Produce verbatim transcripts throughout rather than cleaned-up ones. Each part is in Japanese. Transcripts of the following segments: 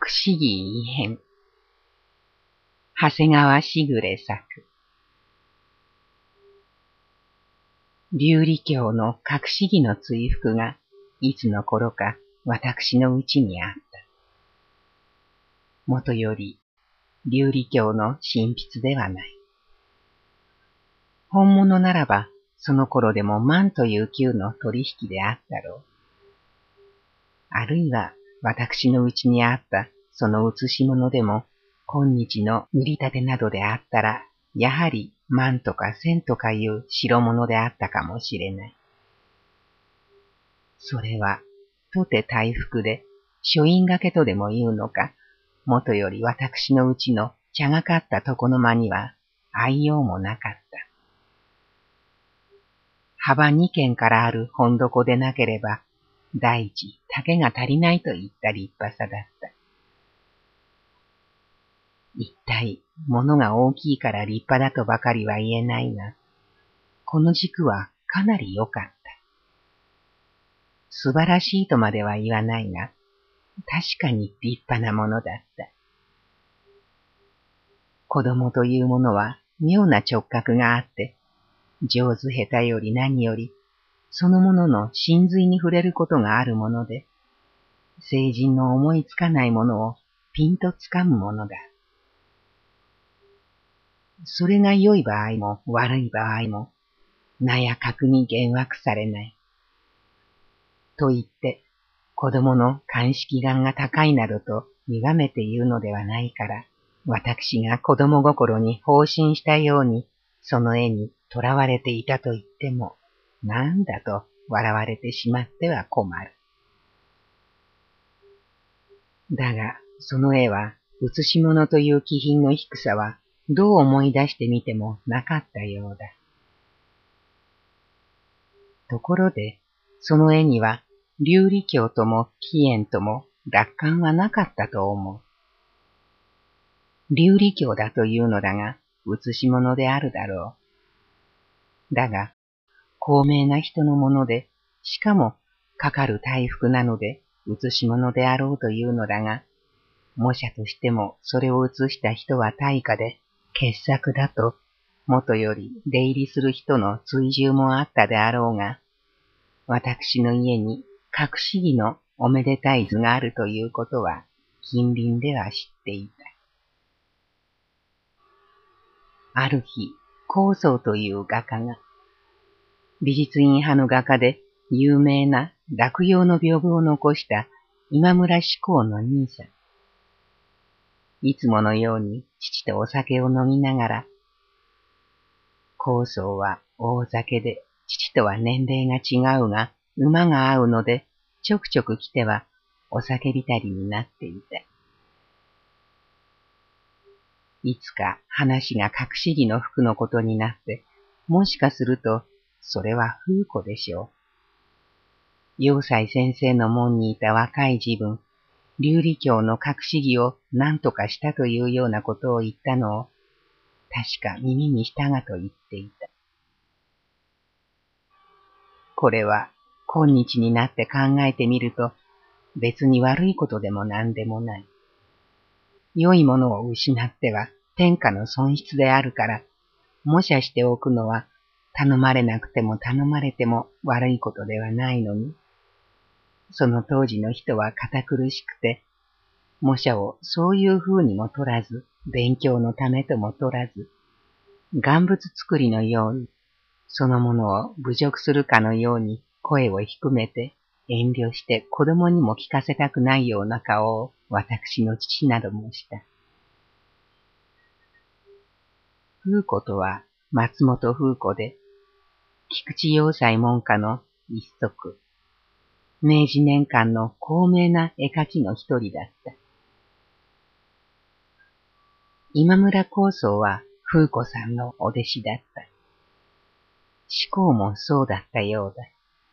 思議異変。長谷川しぐれ作。琉璃教の隠し儀の追服がいつの頃か私のうちにあった。もとより琉璃教の神筆ではない。本物ならばその頃でも万という級の取引であったろう。あるいは私のうちにあったその写し物でも今日の売り立てなどであったらやはり万とか千とかいう代物であったかもしれない。それはとて大服で書院掛けとでも言うのか、もとより私のうちの茶がかった床の間には愛用もなかった。幅二軒からある本床でなければ第一丈が足りないといった立派さだった。一体物が大きいから立派だとばかりは言えないが、この軸はかなり良かった。素晴らしいとまでは言わないが、確かに立派なものだった。子供というものは妙な直角があって、上手下手より何より、そのものの真髄に触れることがあるもので、成人の思いつかないものをピンとつかむものだ。それが良い場合も悪い場合も、なやかくに幻惑されない。と言って、子供の鑑識眼が高いなどと歪めて言うのではないから、私が子供心に放心したように、その絵に囚われていたと言っても、なんだと笑われてしまっては困る。だが、その絵は、写し物という気品の低さは、どう思い出してみてもなかったようだ。ところで、その絵には、琉璃教とも起源とも楽観はなかったと思う。琉璃教だというのだが、写し物であるだろう。だが、高名な人のもので、しかも、かかる大服なので、写し物であろうというのだが、模写としてもそれを写した人は大家で、傑作だと、もとより出入りする人の追従もあったであろうが、私の家に隠し儀のおめでたい図があるということは、近隣では知っていた。ある日、高僧という画家が、美術院派の画家で有名な落葉の屏風を残した今村志功の兄さん。いつものように父とお酒を飲みながら、高僧は大酒で父とは年齢が違うが馬が合うのでちょくちょく来てはお酒びたりになっていた。いつか話が隠し儀の服のことになって、もしかするとそれは風子でしょう。陽斎先生の門にいた若い自分、琉璃教の隠し儀を何とかしたというようなことを言ったのを、確か耳にしたがと言っていた。これは今日になって考えてみると、別に悪いことでも何でもない。良いものを失っては天下の損失であるから、模写しておくのは頼まれなくても頼まれても悪いことではないのに、その当時の人は堅苦しくて、模写をそういう風にも取らず、勉強のためとも取らず、贋物作りのように、そのものを侮辱するかのように声を低めて、遠慮して子供にも聞かせたくないような顔を私の父などもした。風子とは松本風子で、菊池陽斎門下の一族、明治年間の高名な絵描きの一人だった。今村高僧は風子さんのお弟子だった。志功もそうだったようだ。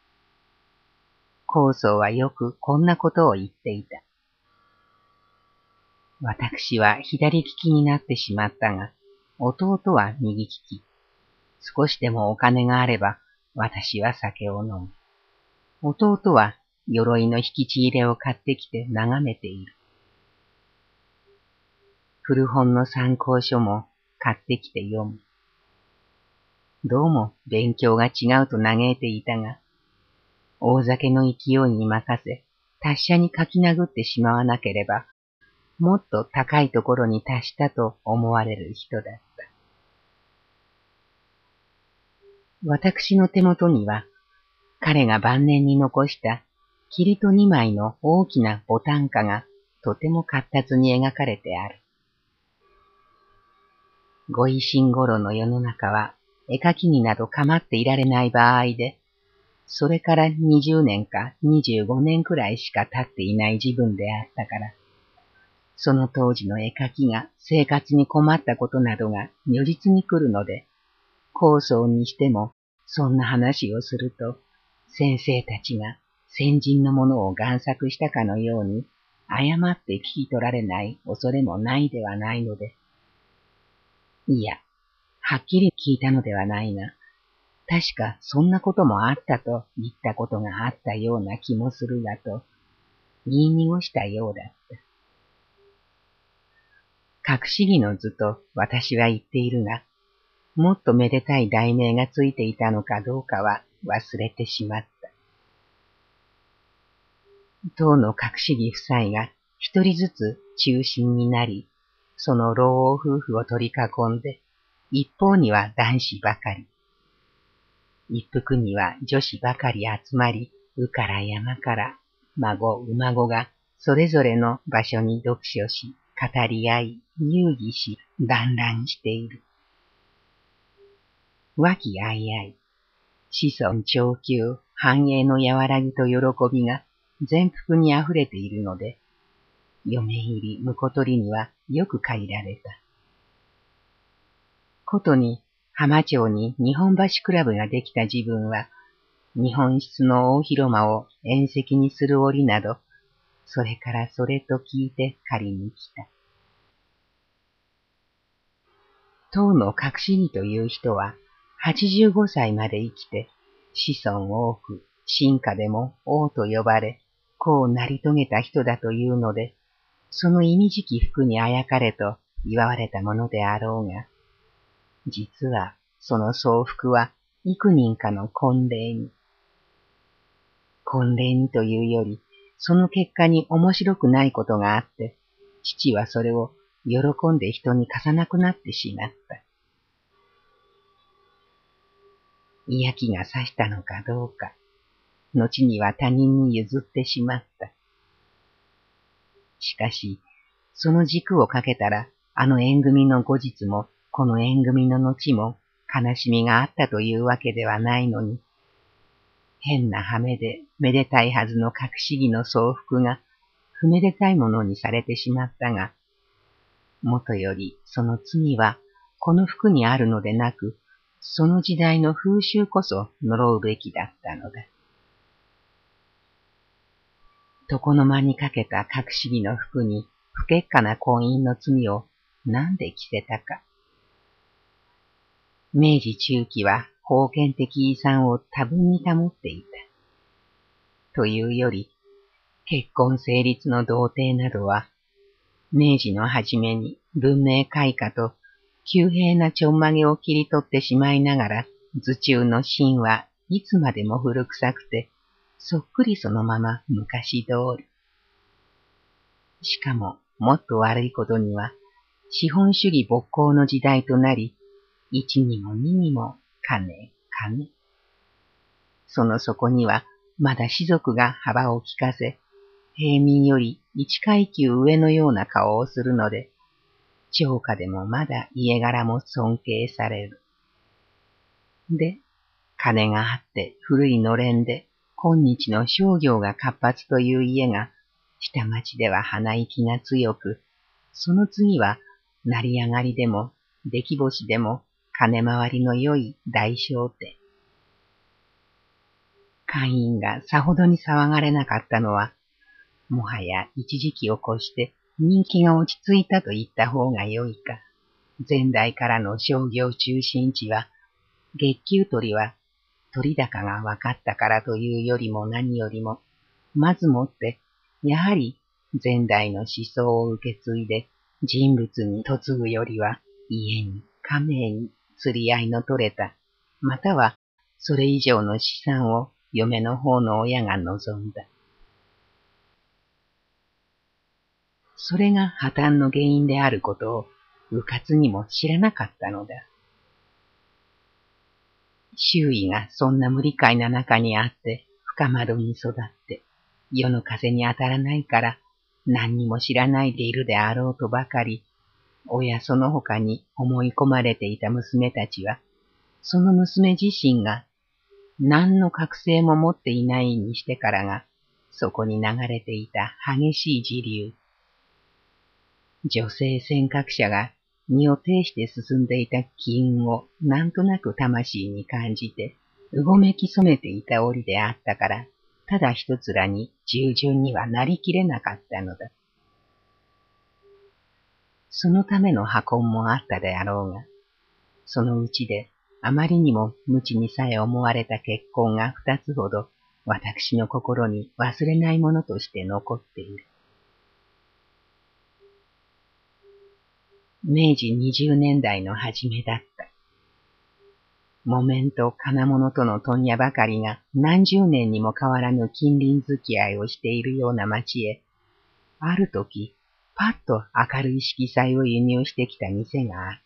高僧はよくこんなことを言っていた。私は左利きになってしまったが、弟は右利き。少しでもお金があれば、私は酒を飲む。弟は鎧の引きち入れを買ってきて眺めている。 古本の参考書も買ってきて読む。どうも勉強が違うと嘆いていたが、大酒の勢いに任せ、達者に書き殴ってしまわなければ、もっと高いところに達したと思われる人だった。私の手元には、彼が晩年に残した霧と二枚の大きなボタン花がとても活発に描かれてある。ご維新頃の世の中は絵描きになど構っていられない場合で、それからにじゅうねんかにじゅうごねんくらいしか経っていない自分であったから、その当時の絵描きが生活に困ったことなどが如実に来るので、高僧にしてもそんな話をすると、先生たちが先人のものを贋作したかのように、誤って聞き取られない恐れもないではないので。いや、はっきり聞いたのではないが、確かそんなこともあったと言ったことがあったような気もするがと、言い濁したようだった。隠し木の図と私は言っているが、もっとめでたい題名がついていたのかどうかは忘れてしまった。当の隠し木夫妻が一人ずつ中心になり、その老王夫婦を取り囲んで、一方には男子ばかり、一服には女子ばかり集まり、宇から山から孫馬子がそれぞれの場所に読書し、語り合い、遊戯し、団らんしている。和気あいあい、子孫長久、繁栄の和らぎと喜びが全幅に溢れているので、嫁入り婿取りにはよく借りられた。ことに浜町に日本橋クラブができた自分は、日本室の大広間を宴席にする折など、それからそれと聞いて借りに来た。当の隠し木という人は、はちじゅうごさいまで生きて、子孫多く、臣下でも王と呼ばれ、功を成り遂げた人だというので、その意味じき福にあやかれと祝われたものであろうが、実はその総福は幾人かの婚礼に。婚礼にというより、その結果に面白くないことがあって、父はそれを喜んで人に貸さなくなってしまった。嫌気がさしたのかどうか、後には他人に譲ってしまった。しかし、その軸をかけたら、あの縁組の後日も、この縁組の後も、悲しみがあったというわけではないのに、変な羽目でめでたいはずの隠し木の総服が、不めでたいものにされてしまったが、もとよりその罪は、この服にあるのでなく、その時代の風習こそ呪うべきだったのだ。床の間にかけた隠し木の服に不結果な婚姻の罪を何で着せたか。明治中期は封建的遺産を多分に保っていた。というより、結婚成立の童貞などは、明治の初めに文明開化と急平なちょんまげを切り取ってしまいながら、図中の芯はいつまでも古臭くて、そっくりそのまま昔通り。しかも、もっと悪いことには、資本主義勃興の時代となり、一にも二にも金、金。その底には、まだ士族が幅を利かせ、平民より一階級上のような顔をするので、超過でもまだ家柄も尊敬される。で、金があって古いのれんで、今日の商業が活発という家が、下町では鼻息が強く、その次は、成り上がりでも、出来星でも、金回りの良い大商店。会員がさほどに騒がれなかったのは、もはや一時期を越して人気が落ち着いたと言った方が良いか。前代からの商業中心地は、月給取りは取高が分かったからというよりも何よりも、まずもって、やはり前代の思想を受け継いで人物に嫁ぐよりは家に家名に釣り合いの取れた、またはそれ以上の資産を嫁の方の親が望んだ。それが破綻の原因であることをうかつにも知らなかったのだ。周囲がそんな無理解な中にあって深窓に育って、世の風に当たらないから何にも知らないでいるであろうとばかり、親その他に思い込まれていた娘たちは、その娘自身が何の覚醒も持っていないにしてからが、そこに流れていた激しい時流。女性尖閣者が身を挺して進んでいた機運をなんとなく魂に感じて、うごめき染めていた折であったから、ただ一つらに従順にはなりきれなかったのだ。そのための破婚もあったであろうが、そのうちであまりにも無知にさえ思われた結婚が二つほど私の心に忘れないものとして残っている。明治二十年代の初めだった。木綿と金物との問屋ばかりが何十年にも変わらぬ近隣付き合いをしているような町へ、ある時、パッと明るい色彩を輸入してきた店があった。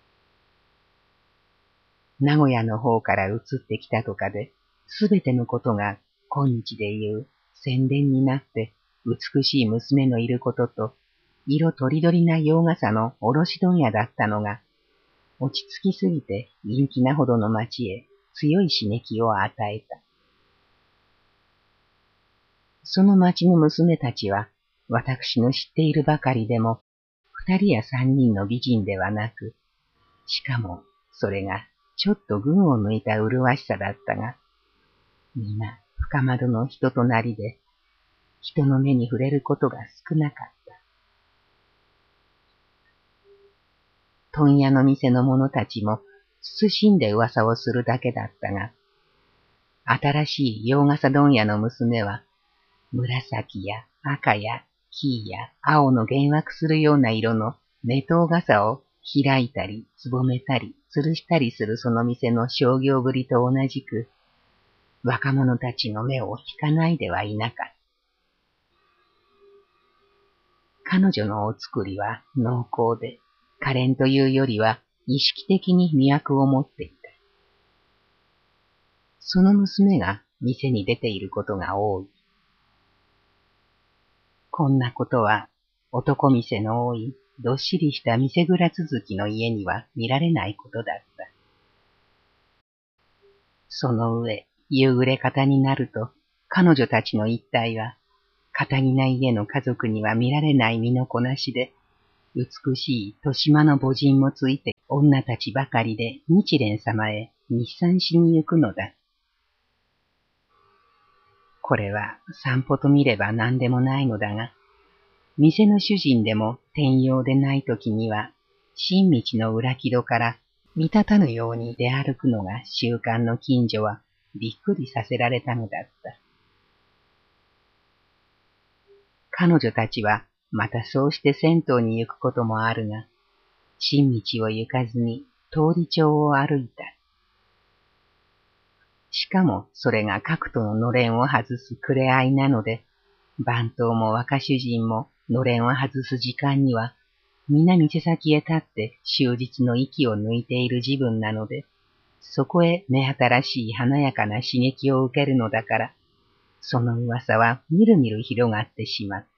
名古屋の方から移ってきたとかで、すべてのことが今日でいう宣伝になって美しい娘のいることと、色とりどりな洋傘の卸問屋だったのが、落ち着きすぎて陰気なほどの町へ強い刺激を与えた。その町の娘たちは、私の知っているばかりでも、二人や三人の美人ではなく、しかもそれがちょっと群を抜いた麗しさだったが、皆深窓の人となりで、人の目に触れることが少なかった。問屋の店の者たちも慎んで噂をするだけだったが、新しい洋傘問屋の娘は、紫や赤や黄や青の幻惑するような色の目頭傘を開いたり、つぼめたり、吊るしたりするその店の商業ぶりと同じく、若者たちの目を引かないではいなかった。彼女のお作りは濃厚で、可憐というよりは意識的に魅惑を持っていた。その娘が店に出ていることが多い。こんなことは男店の多いどっしりした店蔵続きの家には見られないことだった。その上、夕暮れ方になると彼女たちの一帯は、堅気な家の家族には見られない身のこなしで、美しい豊島の母人もついて女たちばかりで日蓮様へ日参しに行くのだ。これは散歩と見れば何でもないのだが、店の主人でも転用でないときには、新道の裏木戸から見立たぬように出歩くのが習慣の近所はびっくりさせられたのだった。彼女たちはまたそうして銭湯に行くこともあるが、新道を行かずに通り町を歩いた。しかもそれが各とののれんを外すくれ合いなので、番頭も若主人ものれんを外す時間には、皆店先へ立って終日の息を抜いている自分なので、そこへ目新しい華やかな刺激を受けるのだから、その噂はみるみる広がってしまった。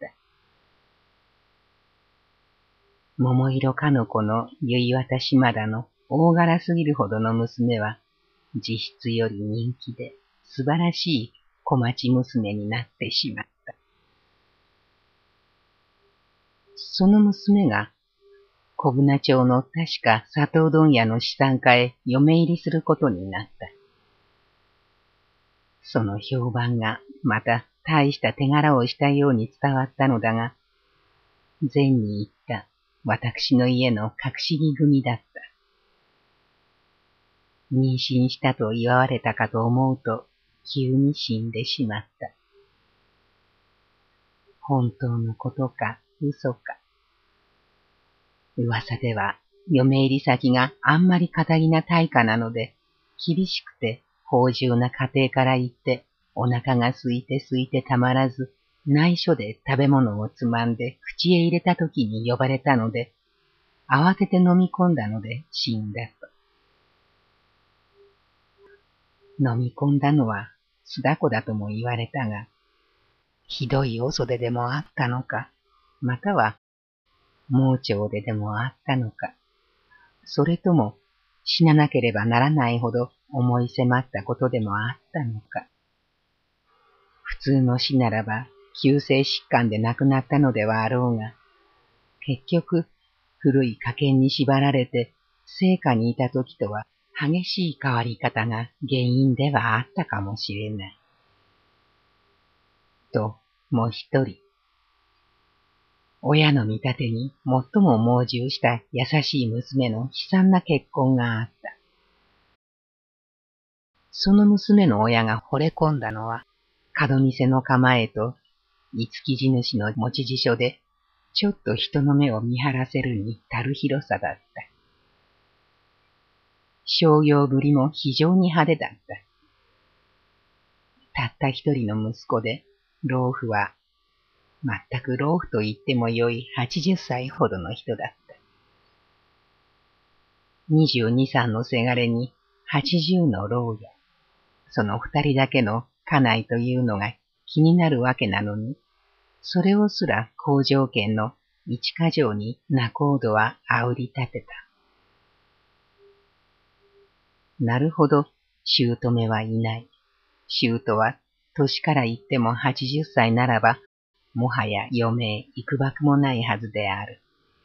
桃色かの子の結渡島田の大柄すぎるほどの娘は、実質より人気で素晴らしい小町娘になってしまった。その娘が、小舟町の確か砂糖問屋の資産家へ嫁入りすることになった。その評判がまた大した手柄をしたように伝わったのだが、前に言った私の家の隠し木組だった。妊娠したと祝われたかと思うと、急に死んでしまった。本当のことか嘘か。 噂では、嫁入り先があんまり堅気な大家なので、厳しくて芳醇な家庭から行って、お腹が空いて空いてたまらず、内緒で食べ物をつまんで口へ入れた時に呼ばれたので、慌てて飲み込んだので死んだと。飲み込んだのは須田子だとも言われたが、ひどいお袖でもあったのか、または盲腸ででもあったのか、それとも死ななければならないほど思い迫ったことでもあったのか。普通の死ならば急性疾患で亡くなったのではあろうが、結局古い家計に縛られて生家にいた時とは激しい変わり方が原因ではあったかもしれない。と、もう一人。親の見立てに最も盲従した優しい娘の悲惨な結婚があった。その娘の親が惚れ込んだのは、角店の構えと五木地主の持ち辞書で、ちょっと人の目を見張らせるに足る広さだった。商業ぶりも非常に派手だった。たった一人の息子で、老夫は、全く老夫と言ってもよい八十歳ほどの人だった。二十二三のせがれに八十の老や、その二人だけの家内というのが気になるわけなのに、それをすら好条件の一家城に仲人は煽り立てた。なるほど、姑はいない。姑は年から言っても八十歳ならば、もはや余命幾ばくもないはずである。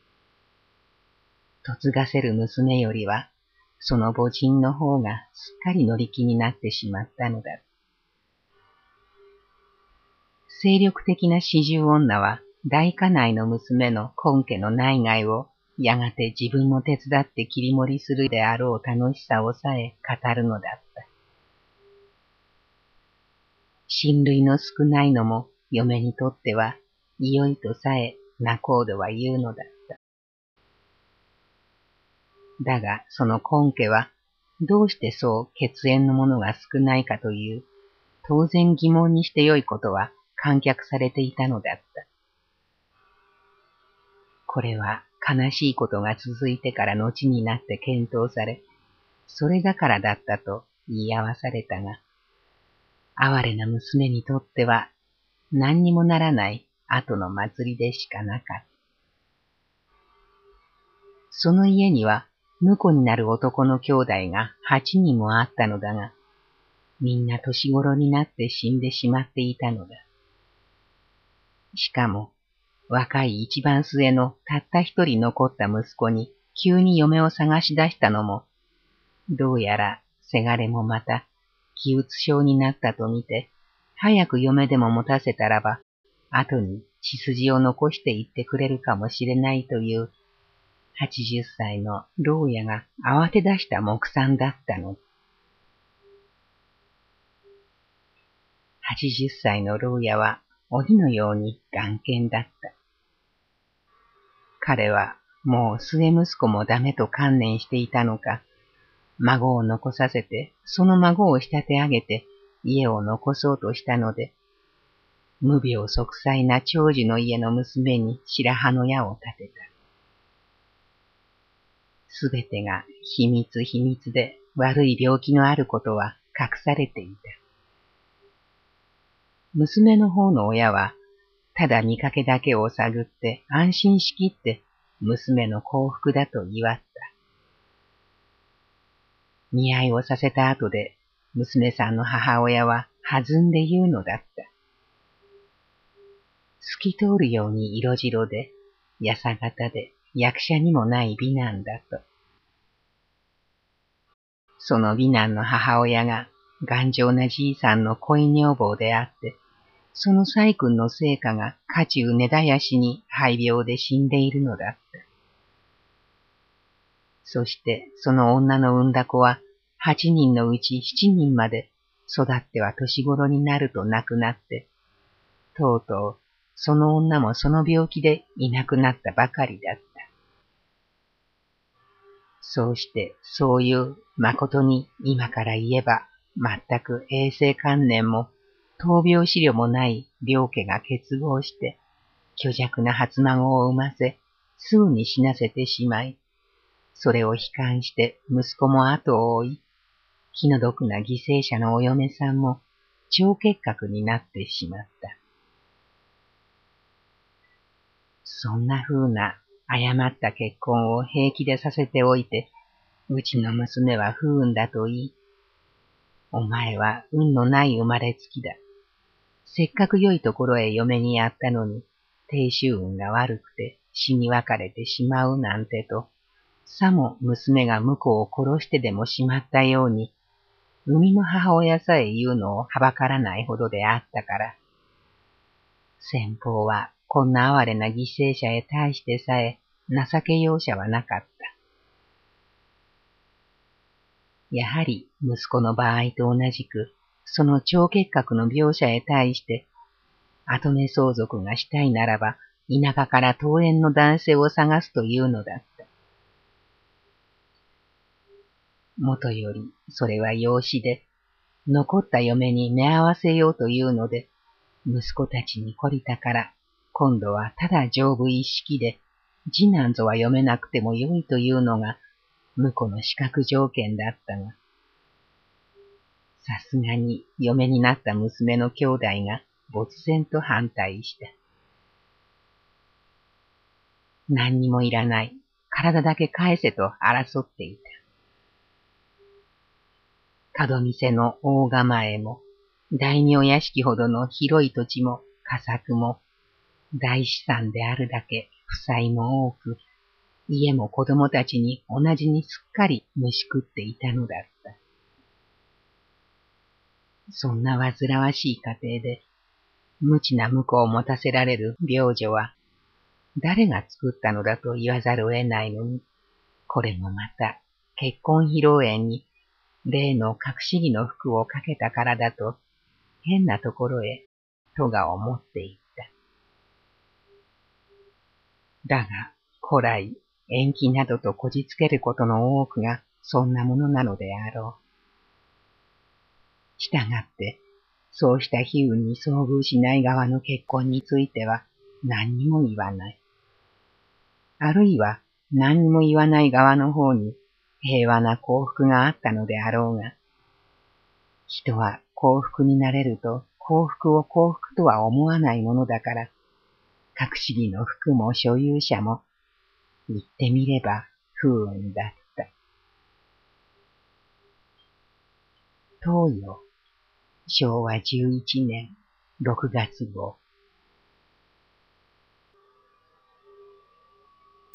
嫁がせる娘よりは、その母人の方がすっかり乗り気になってしまったのだ。精力的な四十女は大家内の娘の根家の内外をやがて自分も手伝って切り盛りするであろう楽しさをさえ語るのだった。親類の少ないのも嫁にとってはいよいとさえ仲人は言うのだった。だがその根家はどうしてそう血縁のものが少ないかという当然疑問にしてよいことは観客されていたのだった。これは悲しいことが続いてから後になって検討され、それだからだったと言い合わされたが、哀れな娘にとっては何にもならない後の祭りでしかなかった。その家には婿になる男の兄弟が八人もあったのだが、みんな年頃になって死んでしまっていたのだ。しかも、若い一番末のたった一人残った息子に急に嫁を探し出したのも、どうやらせがれもまた気うつ症になったとみて、早く嫁でも持たせたらば、後に血筋を残していってくれるかもしれないという、八十歳の老爺が慌て出した目算だったの。八十歳の老爺は鬼のように眼見だった。彼はもう末息子もダメと観念していたのか、孫を残させて、その孫を仕立て上げて家を残そうとしたので、無病息災な長寿の家の娘に白羽の矢を立てた。すべてが秘密秘密で悪い病気のあることは隠されていた。娘の方の親は、ただ見かけだけを探って安心しきって娘の幸福だと祝った。見合いをさせた後で、娘さんの母親は弾んで言うのだった。透き通るように色白で、やさ型で役者にもない美男だと。その美男の母親が頑丈なじいさんの恋女房であって、その細君の生家が家中根絶やしに肺病で死んでいるのだった。そしてその女の産んだ子は八人のうち七人まで育っては年頃になると亡くなって、とうとうその女もその病気でいなくなったばかりだった。 そうしてそういう誠に今から言えば全く衛生観念も闘病資料もない両家が結合して虚弱な初孫を産ませすぐに死なせてしまい、それを悲観して息子も後を追い、気の毒な犠牲者のお嫁さんも腸結核になってしまった。そんな風な誤った結婚を平気でさせておいて、うちの娘は不運だと言い、お前は運のない生まれつきだ。せっかく良いところへ嫁にやったのに、低周運が悪くて死に別れてしまうなんてと、さも娘が婿を殺してでもしまったように、生みの母親さえ言うのをはばからないほどであったから、先方はこんな哀れな犠牲者へ対してさえ情け容赦はなかった。やはり息子の場合と同じく、その腸結核の描写へ対して、跡目相続がしたいならば、田舎から遠縁の男性を探すというのだった。もとより、それは養子で、残った嫁に目合わせようというので、息子たちに懲りたから、今度はただ丈夫一式で、次男ぞは読めなくてもよいというのが、婿の資格条件だったが、さすがに嫁になった娘の兄弟が没然と反対した。何にもいらない、体だけ返せと争っていた。門店の大構えも、大名屋敷ほどの広い土地も佳作も、大資産であるだけ負債も多く、家も子供たちに同じにすっかり虫食っていたのだった。そんな煩わしい家庭で、無知な婿を持たせられる病女は、誰が作ったのだと言わざるを得ないのに、これもまた結婚披露宴に例の隠し着の服をかけたからだと、変なところへ戸が思っていった。だが、古来、延期などとこじつけることの多くがそんなものなのであろう。したがって、そうした悲運に遭遇しない側の結婚については何にも言わない。あるいは何にも言わない側の方に平和な幸福があったのであろうが、人は幸福になれると幸福を幸福とは思わないものだから、隠し着の服も所有者も言ってみれば不運だった。東洋、しょうわじゅういちねんろくがつごう。